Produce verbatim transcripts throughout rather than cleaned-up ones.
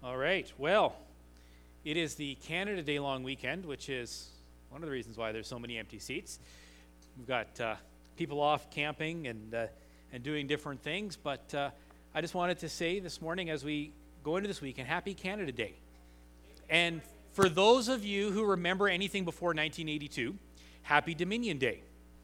All right. Well, it is the Canada Day long weekend, which is one of the reasons why there's so many empty seats. We've got uh, people off camping and uh, and doing different things, but uh, I just wanted to say this morning as we go into this weekend, Happy Canada Day. And for those of you who remember anything before nineteen eighty-two, Happy Dominion Day,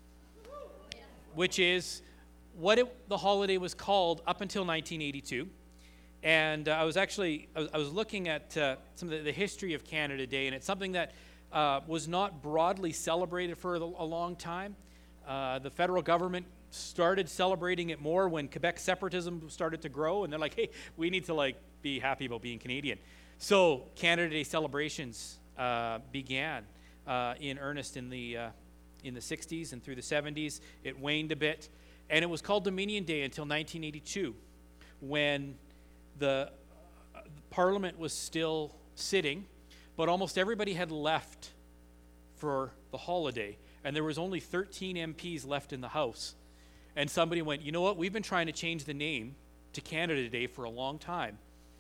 which is what it, the holiday was called up until nineteen eighty-two. And uh, I was actually, I was, I was looking at uh, some of the, the history of Canada Day, and it's something that uh, was not broadly celebrated for a, a long time. Uh, the federal government started celebrating it more when Quebec separatism started to grow, and they're like, hey, we need to like be happy about being Canadian. So Canada Day celebrations uh, began uh, in earnest in the uh, in the sixties and through the seventies. It waned a bit, and it was called Dominion Day until nineteen eighty-two, when the uh, Parliament was still sitting, but almost everybody had left for the holiday, and there was only thirteen M Ps left in the House. And somebody went, you know what, we've been trying to change the name to Canada Day for a long time.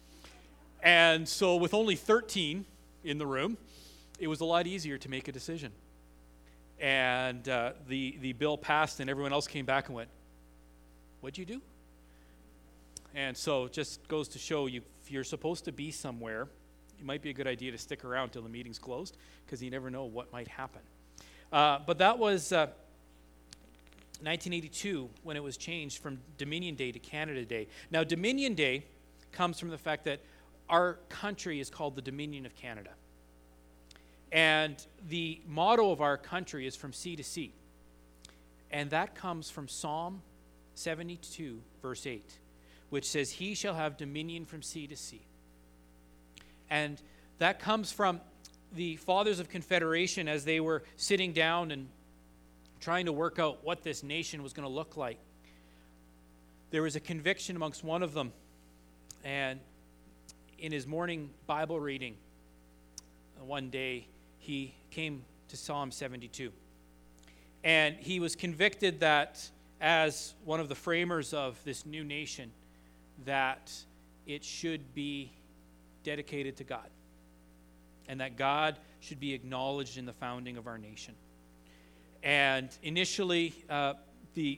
And so with only thirteen in the room, it was a lot easier to make a decision. And uh, the, the bill passed, and everyone else came back and went, what'd you do? And so it just goes to show you, if you're supposed to be somewhere, it might be a good idea to stick around till the meeting's closed, because you never know what might happen. Uh, but that was uh, nineteen eighty-two when it was changed from Dominion Day to Canada Day. Now, Dominion Day comes from the fact that our country is called the Dominion of Canada. And the motto of our country is from sea to sea. And that comes from Psalm seventy-two, verse eight. Which says, he shall have dominion from sea to sea. And that comes from the Fathers of Confederation as they were sitting down and trying to work out what this nation was going to look like. There was a conviction amongst one of them, and in his morning Bible reading, one day he came to Psalm seventy-two. And he was convicted that as one of the framers of this new nation, that it should be dedicated to God, and that God should be acknowledged in the founding of our nation. And initially, uh, the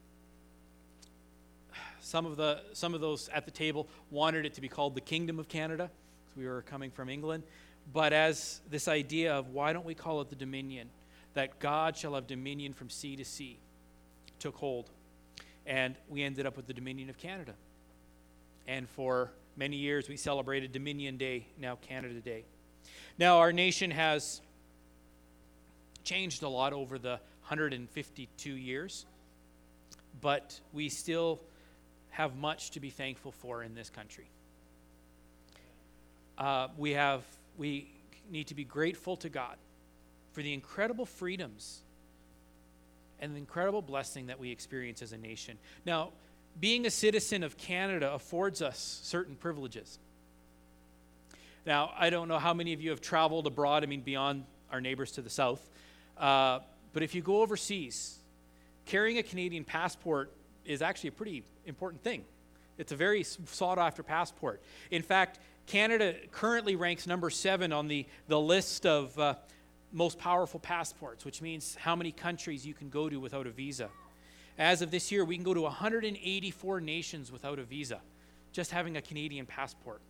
some of the some of those at the table wanted it to be called the Kingdom of Canada, because we were coming from England. But as this idea of why don't we call it the Dominion, that God shall have dominion from sea to sea, took hold, and we ended up with the Dominion of Canada. And for many years, we celebrated Dominion Day, now Canada Day. Now, our nation has changed a lot over the one hundred fifty-two years, but we still have much to be thankful for in this country. Uh, we have, we need to be grateful to God for the incredible freedoms and the incredible blessing that we experience as a nation. Now, being a citizen of Canada affords us certain privileges. Now, I don't know how many of you have traveled abroad, I mean, beyond our neighbors to the south, uh, but if you go overseas, carrying a Canadian passport is actually a pretty important thing. It's a very sought-after passport. In fact, Canada currently ranks number seven on the, the list of uh, most powerful passports, which means how many countries you can go to without a visa. As of this year, we can go to one hundred eighty-four nations without a visa, just having a Canadian passport.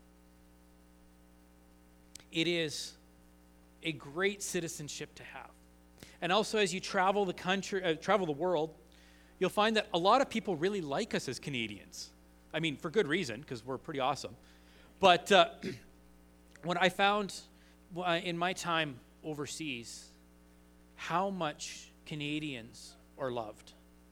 It is a great citizenship to have. And also, as you travel the country, uh, travel the world, you'll find that a lot of people really like us as Canadians. I mean, for good reason, because we're pretty awesome. But uh, when I found uh, in my time overseas how much Canadians are loved,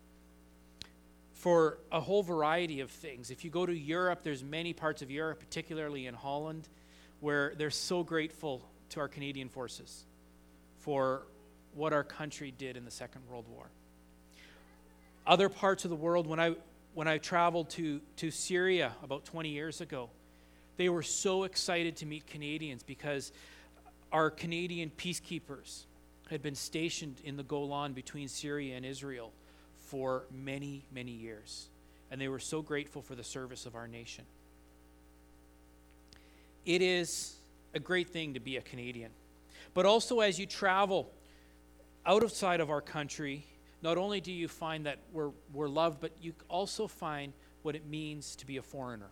for a whole variety of things. If you go to Europe, there's many parts of Europe, particularly in Holland, where they're so grateful to our Canadian forces for what our country did in the Second World War. Other parts of the world, when I when I traveled to, to Syria about twenty years ago, they were so excited to meet Canadians because our Canadian peacekeepers had been stationed in the Golan between Syria and Israel for many, many years. And they were so grateful for the service of our nation. it is a great thing to be a Canadian. But also as you travel outside of our country, not only do you find that we're, we're loved, but you also find what it means to be a foreigner.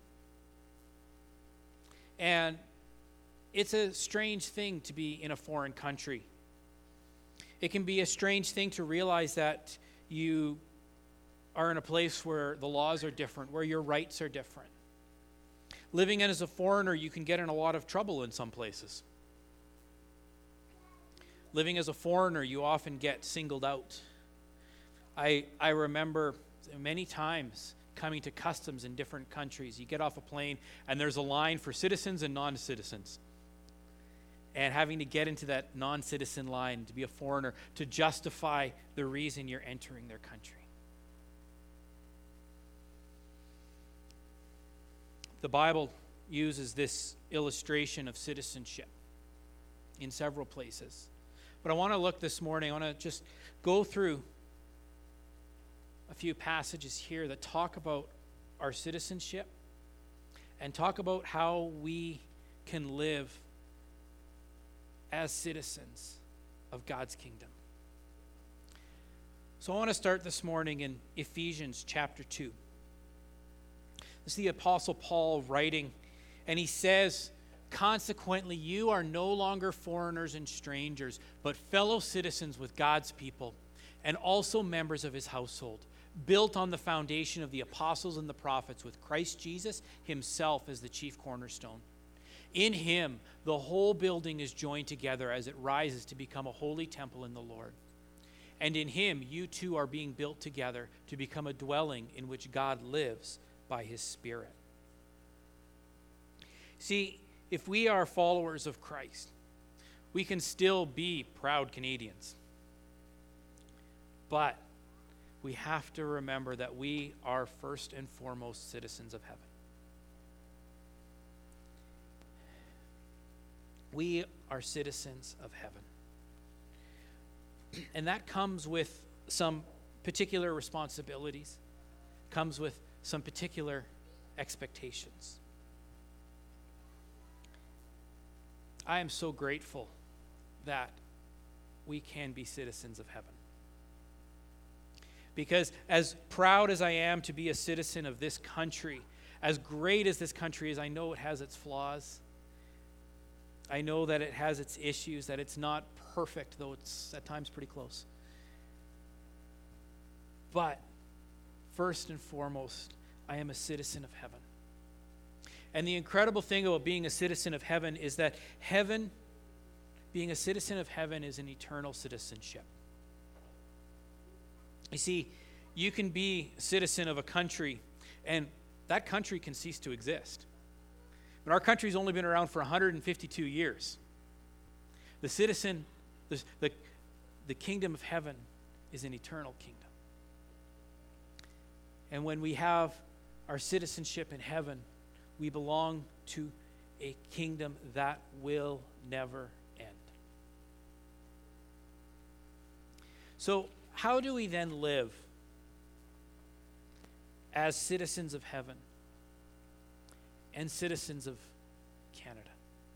And it's a strange thing to be in a foreign country. It can be a strange thing to realize that you are in a place where the laws are different, where your rights are different. Living in as a foreigner, you can get in a lot of trouble in some places. Living as a foreigner, you often get singled out. I I remember many times coming to customs in different countries. You get off a plane and there's a line for citizens and non-citizens. And having to get into that non-citizen line to be a foreigner to justify the reason you're entering their country. The Bible uses this illustration of citizenship in several places. But I want to look this morning, I want to just go through a few passages here that talk about our citizenship and talk about how we can live as citizens of God's kingdom. So I want to start this morning in Ephesians chapter two. This is the Apostle Paul writing, and he says, "Consequently, you are no longer foreigners and strangers, but fellow citizens with God's people, and also members of his household, built on the foundation of the apostles and the prophets, with Christ Jesus himself as the chief cornerstone. In him, the whole building is joined together as it rises to become a holy temple in the Lord. And in him, you too are being built together to become a dwelling in which God lives by his Spirit." See, if we are followers of Christ, we can still be proud Canadians. But we have to remember that we are first and foremost citizens of heaven. We are citizens of heaven. And that comes with some particular responsibilities, comes with some particular expectations. I am so grateful that we can be citizens of heaven. Because as proud as I am to be a citizen of this country, as great as this country is, I know it has its flaws. I know that it has its issues, that it's not perfect, though it's at times pretty close. But first and foremost, I am a citizen of heaven. And the incredible thing about being a citizen of heaven is that heaven, being a citizen of heaven, is an eternal citizenship. You see, you can be a citizen of a country, and that country can cease to exist. But our country's only been around for one hundred fifty-two years. The citizen, the, the, the kingdom of heaven is an eternal kingdom. And when we have our citizenship in heaven, we belong to a kingdom that will never end. So, how do we then live as citizens of heaven and citizens of Canada?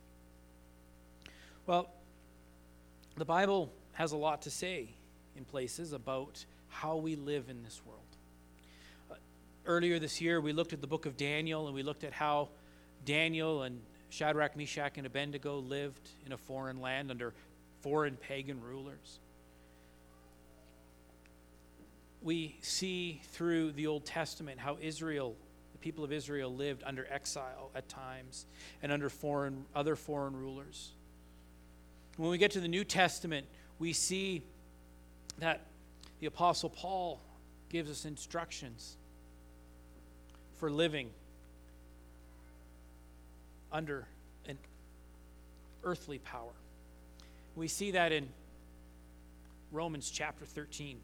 Well, the Bible has a lot to say in places about how we live in this world. Uh, earlier this year, we looked at the book of Daniel, and we looked at how Daniel and Shadrach, Meshach, and Abednego lived in a foreign land under foreign pagan rulers. We see through the Old Testament how Israel, the people of Israel, lived under exile at times and under foreign, other foreign rulers. When we get to the New Testament, we see that the Apostle Paul gives us instructions for living under an earthly power. We see that in Romans chapter thirteen,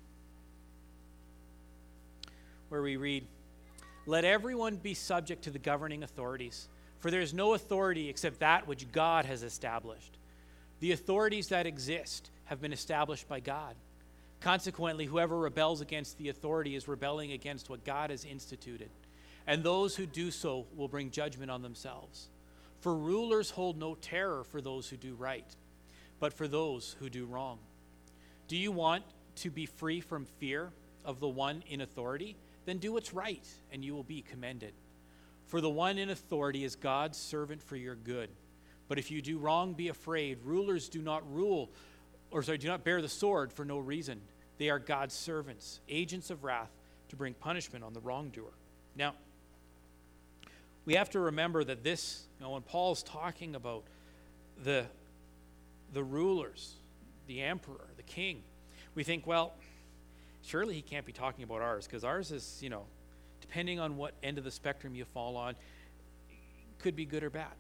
where we read, "Let everyone be subject to the governing authorities, for there is no authority except that which God has established. The authorities that exist have been established by God. Consequently, whoever rebels against the authority is rebelling against what God has instituted, and those who do so will bring judgment on themselves. For rulers hold no terror for those who do right, but for those who do wrong. Do you want to be free from fear of the one in authority? Then do what's right, and you will be commended. For the one in authority is God's servant for your good. But if you do wrong, be afraid. Rulers do not rule, or sorry, do not bear the sword for no reason. They are God's servants, agents of wrath, to bring punishment on the wrongdoer. Now, we have to remember that this, you know, when Paul's talking about the, the rulers, the emperor, the king, we think, well, surely he can't be talking about ours, because ours is, you know, depending on what end of the spectrum you fall on, could be good or bad.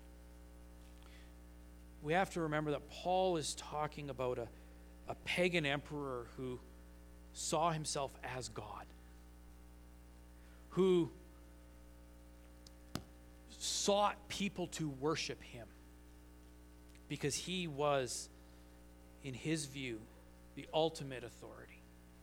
We have to remember that Paul is talking about a, a pagan emperor who saw himself as God, who sought people to worship him because he was, in his view, the ultimate authority.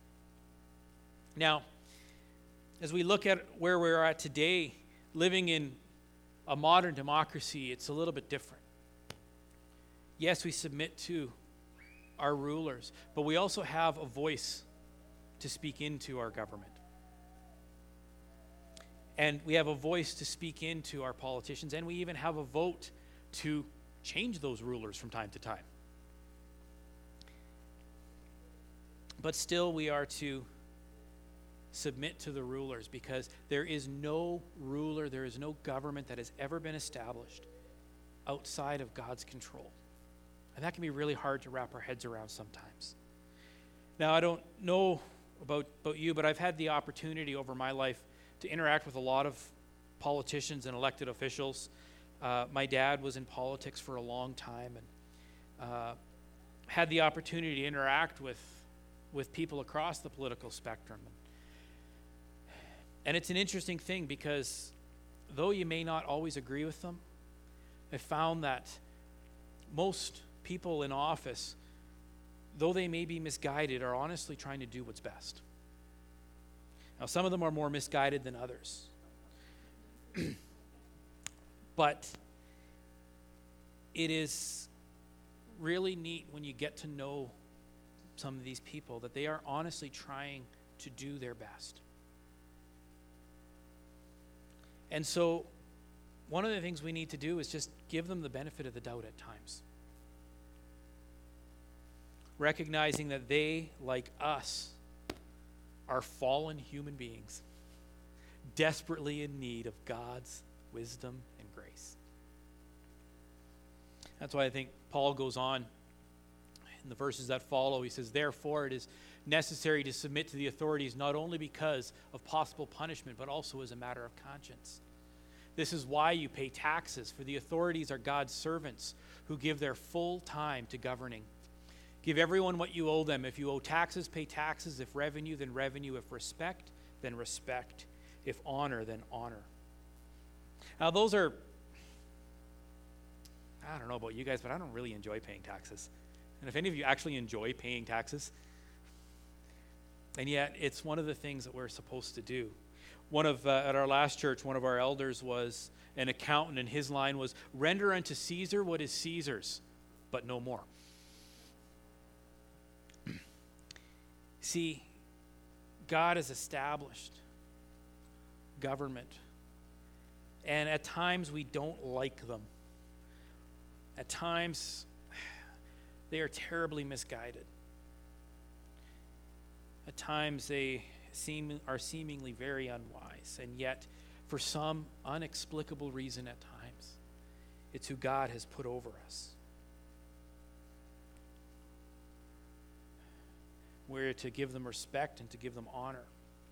Now, as we look at where we're at today, living in a modern democracy, it's a little bit different. Yes, we submit to our rulers, but we also have a voice to speak into our government. And we have a voice to speak into our politicians, and we even have a vote to change those rulers from time to time. But still, we are to submit to the rulers, because there is no ruler, there is no government that has ever been established outside of God's control. And that can be really hard to wrap our heads around sometimes. Now, I don't know about, about you, but I've had the opportunity over my life to interact with a lot of politicians and elected officials. Uh, my dad was in politics for a long time, and uh, had the opportunity to interact with, with people across the political spectrum. And it's an interesting thing, because though you may not always agree with them, I found that most people in office, though they may be misguided, are honestly trying to do what's best. Now, some of them are more misguided than others. But it is really neat when you get to know some of these people that they are honestly trying to do their best. And so one of the things we need to do is just give them the benefit of the doubt at times. Recognizing that they, like us, are fallen human beings, desperately in need of God's wisdom and grace. That's why I think Paul goes on in the verses that follow. He says, therefore it is necessary to submit to the authorities, not only because of possible punishment, but also as a matter of conscience. This is why you pay taxes, for the authorities are God's servants who give their full time to governing. Give everyone what you owe them. If you owe taxes, pay taxes. If revenue, then revenue. If respect, then respect. If honor, then honor. Now, those are, I don't know about you guys, but I don't really enjoy paying taxes. And if any of you actually enjoy paying taxes, and yet it's one of the things that we're supposed to do. One of, uh, at our last church, one of our elders was an accountant, and his line was, render unto Caesar what is Caesar's, but no more. See, God has established government, and at times we don't like them. At times, they are terribly misguided. At times, they seem are seemingly very unwise, and yet, for some unexplicable reason at times, it's who God has put over us. We're to give them respect and to give them honor,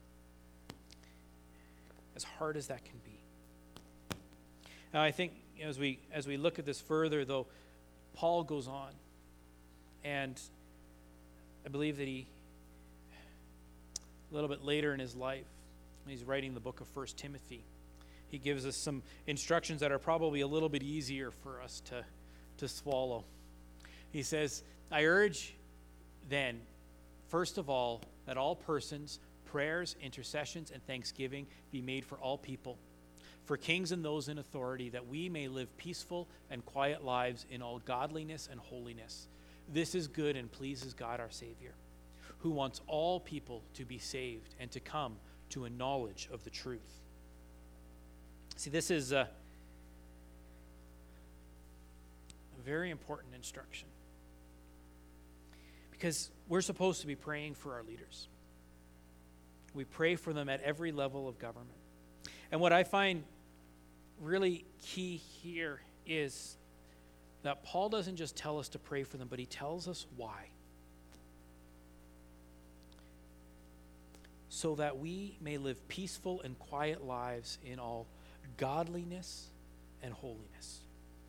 as hard as that can be. Now, I think as we as we look at this further, though, Paul goes on, and I believe that he, a little bit later in his life, when he's writing the book of First Timothy, he gives us some instructions that are probably a little bit easier for us to, to swallow. He says, I urge then, first of all, that all persons, prayers, intercessions, and thanksgiving be made for all people, for kings and those in authority, that we may live peaceful and quiet lives in all godliness and holiness. This is good and pleases God our Savior, who wants all people to be saved and to come to a knowledge of the truth. See, this is a, a very important instruction, because we're supposed to be praying for our leaders. We pray for them at every level of government. And what I find really key here is that Paul doesn't just tell us to pray for them, but he tells us why. So that we may live peaceful and quiet lives in all godliness and holiness.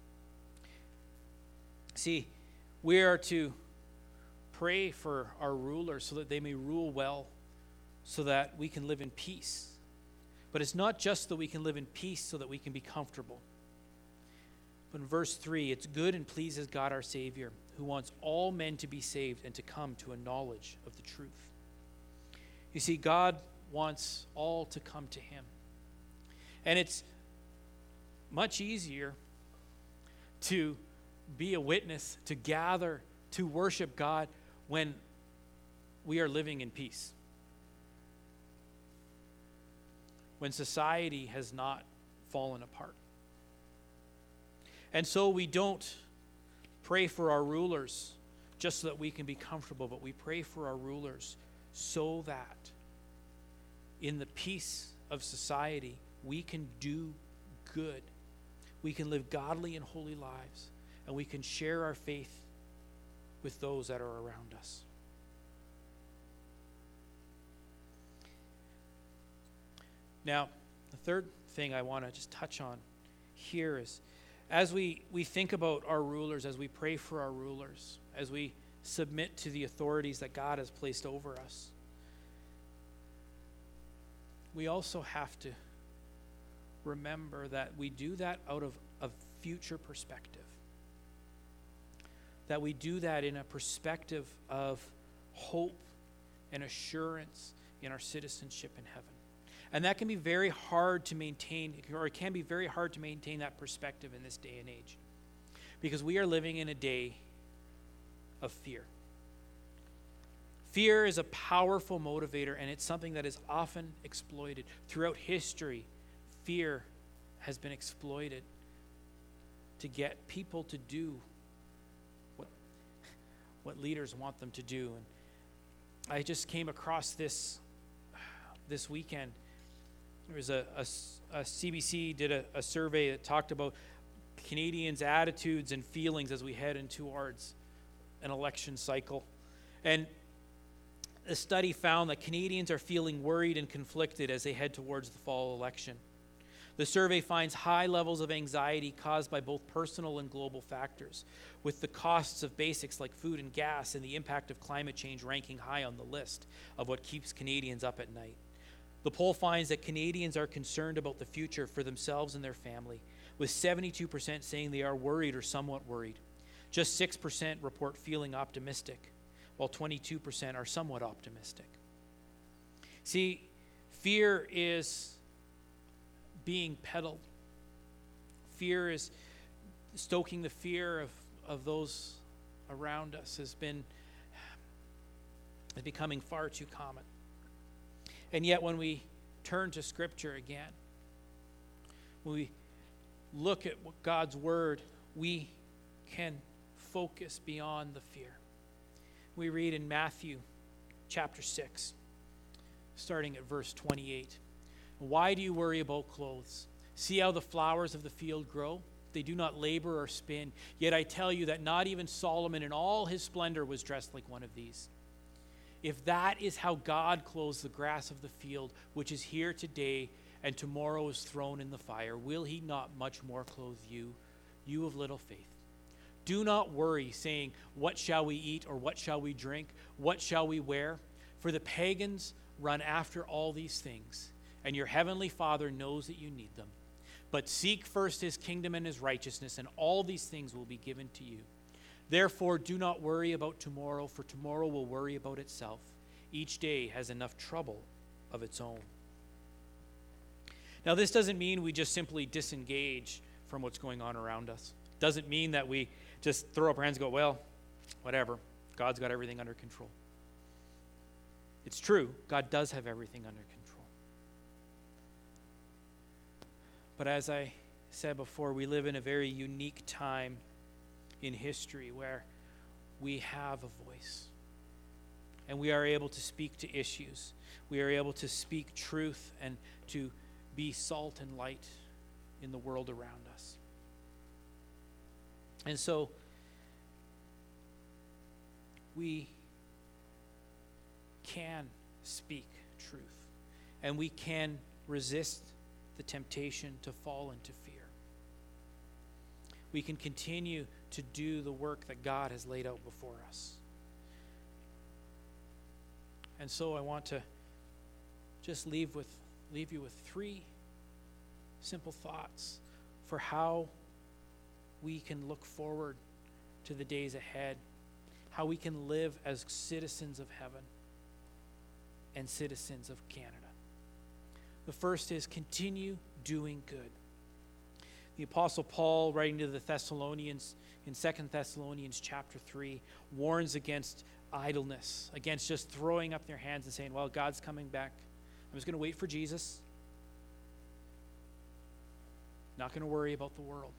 See, we are to pray for our rulers so that they may rule well, so that we can live in peace. But it's not just that we can live in peace so that we can be comfortable. But in verse three, it's good and pleases God our Savior, who wants all men to be saved and to come to a knowledge of the truth. You see, God wants all to come to him. And it's much easier to be a witness, to gather, to worship God when we are living in peace. When society has not fallen apart. And so we don't pray for our rulers just so that we can be comfortable, but we pray for our rulers so that in the peace of society we can do good. We can live godly and holy lives, and we can share our faith with those that are around us. Now, the third thing I want to just touch on here is, as we, we think about our rulers, as we pray for our rulers, as we submit to the authorities that God has placed over us, we also have to remember that we do that out of a future perspective. That we do that in a perspective of hope and assurance in our citizenship in heaven. And that can be very hard to maintain, or it can be very hard to maintain that perspective in this day and age. Because we are living in a day of fear. Fear is a powerful motivator, and it's something that is often exploited. Throughout history, fear has been exploited to get people to do what, what leaders want them to do. And I just came across this this weekend. There was a, a, a C B C did a, a survey that talked about Canadians' attitudes and feelings as we head into towards an election cycle. And the study found that Canadians are feeling worried and conflicted as they head towards the fall election. The survey finds high levels of anxiety caused by both personal and global factors, with the costs of basics like food and gas and the impact of climate change ranking high on the list of what keeps Canadians up at night. The poll finds that Canadians are concerned about the future for themselves and their family, with seventy-two percent saying they are worried or somewhat worried. Just six percent report feeling optimistic, while twenty-two percent are somewhat optimistic. See, fear is being peddled. Fear is stoking the fear of, of those around us has been is becoming far too common. And yet when we turn to Scripture again, when we look at what God's Word, we can focus beyond the fear. We read in Matthew chapter six, starting at verse twenty-eight. Why do you worry about clothes? See how the flowers of the field grow? They do not labor or spin. Yet I tell you that not even Solomon in all his splendor was dressed like one of these. If that is how God clothes the grass of the field, which is here today and tomorrow is thrown in the fire, will he not much more clothe you, you of little faith? Do not worry, saying, what shall we eat, or what shall we drink? What shall we wear? For the pagans run after all these things, and your heavenly Father knows that you need them. But seek first his kingdom and his righteousness, and all these things will be given to you. Therefore, do not worry about tomorrow, for tomorrow will worry about itself. Each day has enough trouble of its own. Now, this doesn't mean we just simply disengage from what's going on around us. Doesn't mean that we just throw up our hands and go, well, whatever. God's got everything under control. It's true. God does have everything under control. But as I said before, we live in a very unique time in history where we have a voice. And we are able to speak to issues. We are able to speak truth and to be salt and light in the world around us. And so, we can speak truth. And we can resist the temptation to fall into fear. We can continue to do the work that God has laid out before us. And so I want to just leave with leave you with three simple thoughts for how we can look forward to the days ahead, how we can live as citizens of heaven and citizens of Canada. The first is continue doing good. The Apostle Paul, writing to the Thessalonians in Second Thessalonians chapter three, warns against idleness, against just throwing up their hands and saying, well, God's coming back. I'm just going to wait for Jesus. Not going to worry about the world.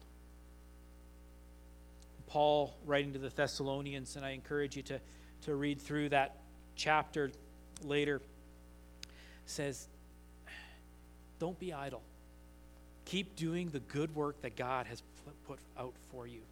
Paul, writing to the Thessalonians, and I encourage you to, to read through that chapter later, says, don't be idle. Keep doing the good work that God has put out for you.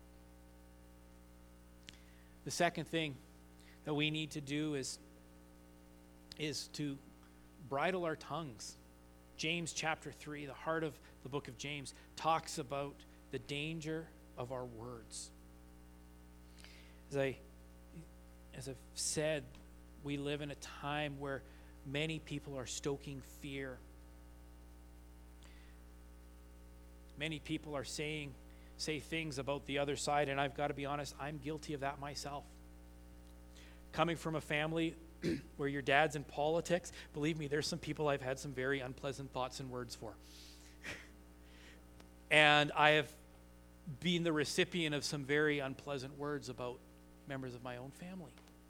The second thing that we need to do is, is to bridle our tongues. James chapter three, the heart of the book of James, talks about the danger of our words. As I, as I've said, we live in a time where many people are stoking fear. Many people are saying, say things about the other side, and I've got to be honest, I'm guilty of that myself. Coming from a family where your dad's in politics, believe me, there's some people I've had some very unpleasant thoughts and words for. And I have been the recipient of some very unpleasant words about members of my own family.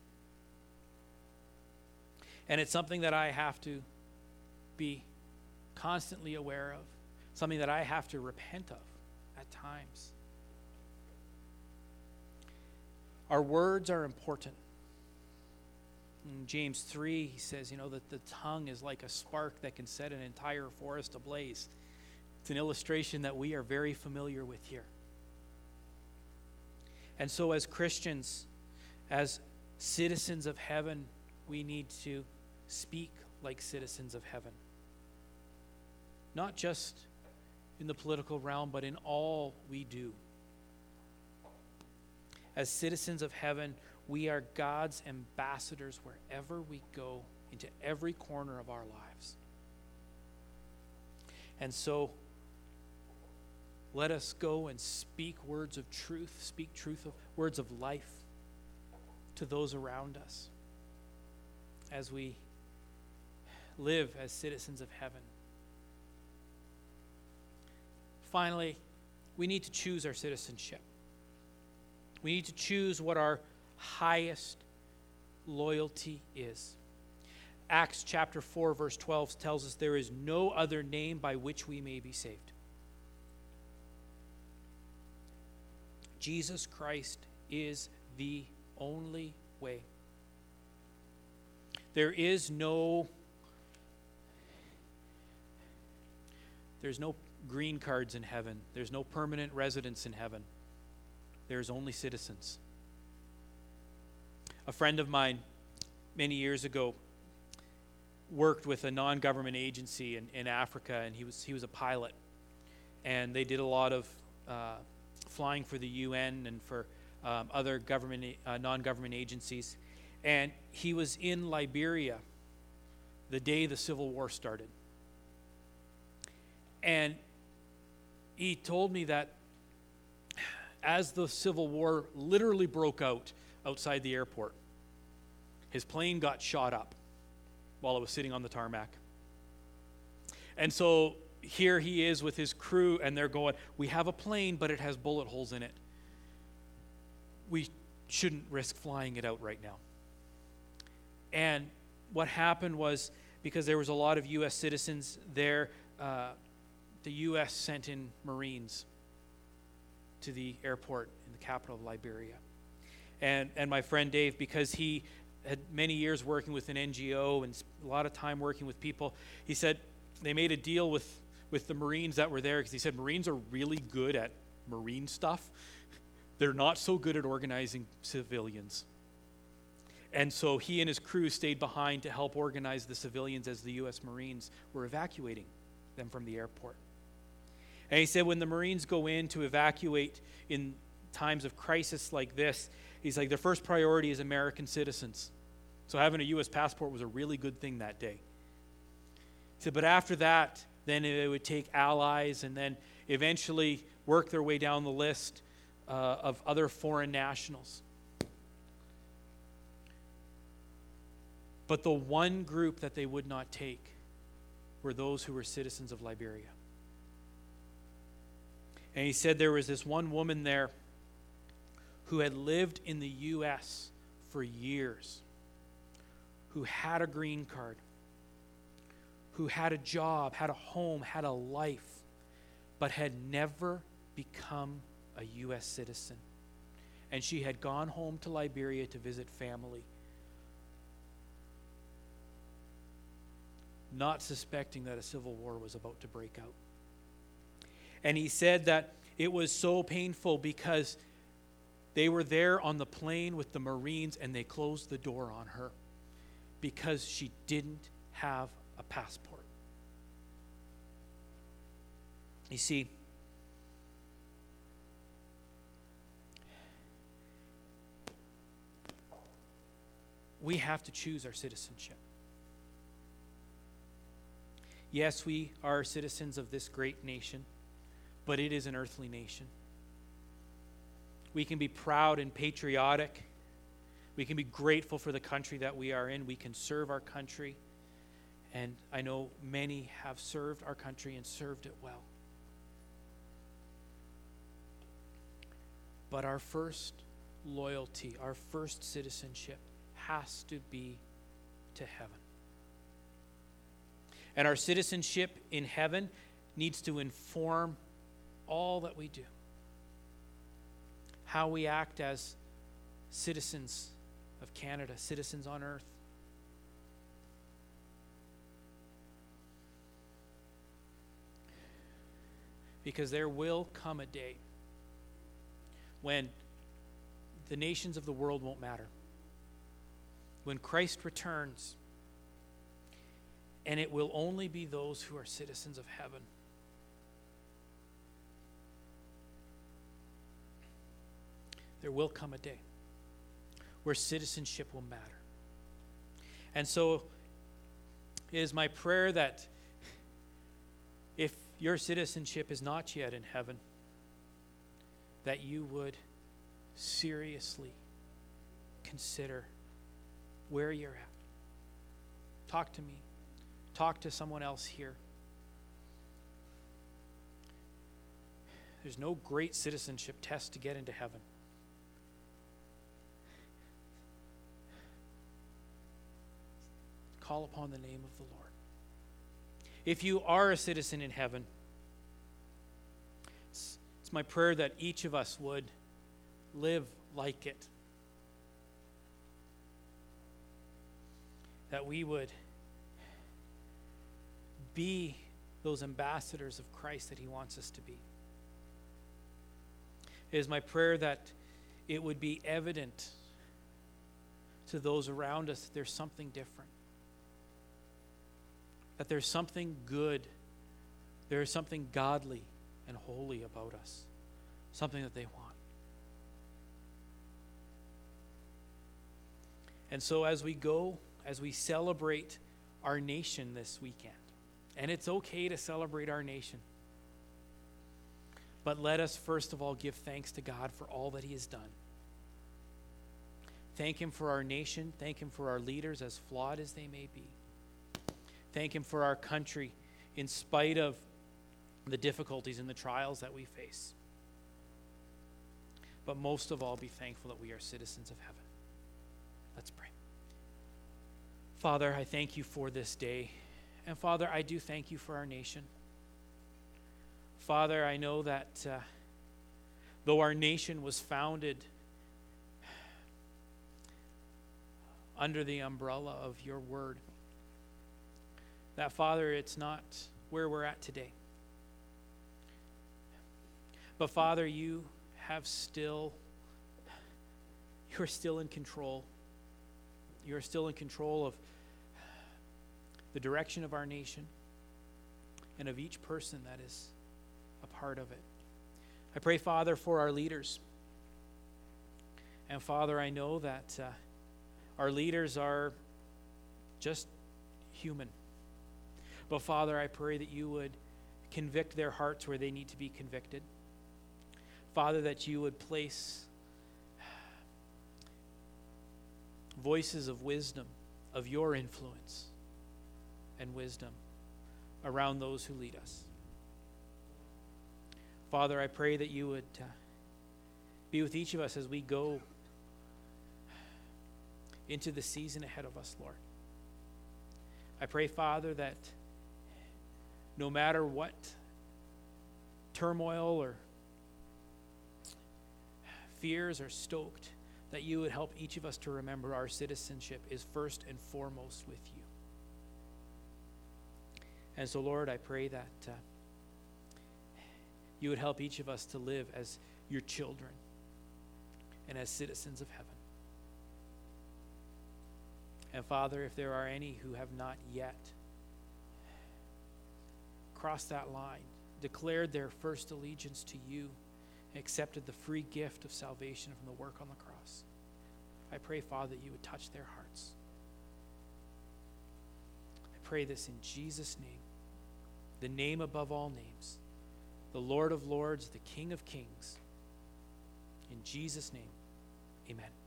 And it's something that I have to be constantly aware of, something that I have to repent of at times. Our words are important. In James three, he says, you know, that the tongue is like a spark that can set an entire forest ablaze. It's an illustration that we are very familiar with here. And so as Christians, as citizens of heaven, we need to speak like citizens of heaven. Not just in the political realm, but in all we do. As citizens of heaven, we are God's ambassadors wherever we go, into every corner of our lives. And so, let us go and speak words of truth, speak truth of words of life to those around us as we live as citizens of heaven. Finally, we need to choose our citizenship. We need to choose what our highest loyalty is. Acts chapter four verse twelve tells us there is no other name by which we may be saved. Jesus Christ is the only way. There is no there's no green cards in heaven. There's no permanent residence in heaven. There's only citizens. A friend of mine many years ago worked with a non-government agency in, in Africa, and he was he was a pilot. And they did a lot of uh, flying for the U N and for um, other government uh, non-government agencies. And he was in Liberia the day the Civil War started. And he told me that as the Civil War literally broke out outside the airport, his plane got shot up while it was sitting on the tarmac. And so here he is with his crew, and they're going, we have a plane, but it has bullet holes in it. We shouldn't risk flying it out right now. And what happened was, because there was a lot of U S citizens there, uh, the U S sent in Marines to the airport in the capital of Liberia. And, and my friend Dave, because he had many years working with an N G O and a lot of time working with people, he said they made a deal with, with the Marines that were there, because he said Marines are really good at Marine stuff. They're not so good at organizing civilians. And so he and his crew stayed behind to help organize the civilians as the U S Marines were evacuating them from the airport. And he said when the Marines go in to evacuate in times of crisis like this, he's like, their first priority is American citizens. So having a U S passport was a really good thing that day. He said, but after that, then it would take allies and then eventually work their way down the list uh, of other foreign nationals. But the one group that they would not take were those who were citizens of Liberia. And he said there was this one woman there who had lived in the U S for years, who had a green card, who had a job, had a home, had a life, but had never become a U S citizen. And she had gone home to Liberia to visit family, not suspecting that a civil war was about to break out. And he said that it was so painful because they were there on the plane with the Marines and they closed the door on her because she didn't have a passport. You see, we have to choose our citizenship. Yes, we are citizens of this great nation, but it is an earthly nation. We can be proud and patriotic. We can be grateful for the country that we are in. We can serve our country. And I know many have served our country and served it well. But our first loyalty, our first citizenship has to be to heaven. And our citizenship in heaven needs to inform all that we do. How we act as citizens of Canada, citizens on earth. Because there will come a day when the nations of the world won't matter. When Christ returns, and it will only be those who are citizens of heaven. There will come a day where citizenship will matter. And so it is my prayer that if your citizenship is not yet in heaven, that you would seriously consider where you're at. Talk to me. Talk to someone else here. There's no great citizenship test to get into heaven. Call upon the name of the Lord. If you are a citizen in heaven, it's, it's my prayer that each of us would live like it. That we would be those ambassadors of Christ that he wants us to be. It is my prayer that it would be evident to those around us that there's something different. That there's something good, there is something godly and holy about us. Something that they want. And so as we go, as we celebrate our nation this weekend, and it's okay to celebrate our nation. But let us first of all give thanks to God for all that he has done. Thank him for our nation. Thank him for our leaders, as flawed as they may be. Thank him for our country, in spite of the difficulties and the trials that we face. But most of all, be thankful that we are citizens of heaven. Let's pray. Father, I thank you for this day. And Father, I do thank you for our nation. Father, I know that uh, though our nation was founded under the umbrella of your word, that, Father, it's not where we're at today. But Father, you have still, you're still in control. You're still in control of the direction of our nation and of each person that is a part of it. I pray, Father, for our leaders. And Father, I know that uh, our leaders are just human. But Father, I pray that you would convict their hearts where they need to be convicted. Father, that you would place voices of wisdom, of your influence and wisdom around those who lead us. Father, I pray that you would uh, be with each of us as we go into the season ahead of us, Lord. I pray, Father, that no matter what turmoil or fears are stoked, that you would help each of us to remember our citizenship is first and foremost with you. And so, Lord, I pray that uh, you would help each of us to live as your children and as citizens of heaven. And Father, if there are any who have not yet crossed that line, declared their first allegiance to you, and accepted the free gift of salvation from the work on the cross, I pray, Father, that you would touch their hearts. I pray this in Jesus' name, the name above all names, the Lord of lords, the King of kings. In Jesus' name, amen.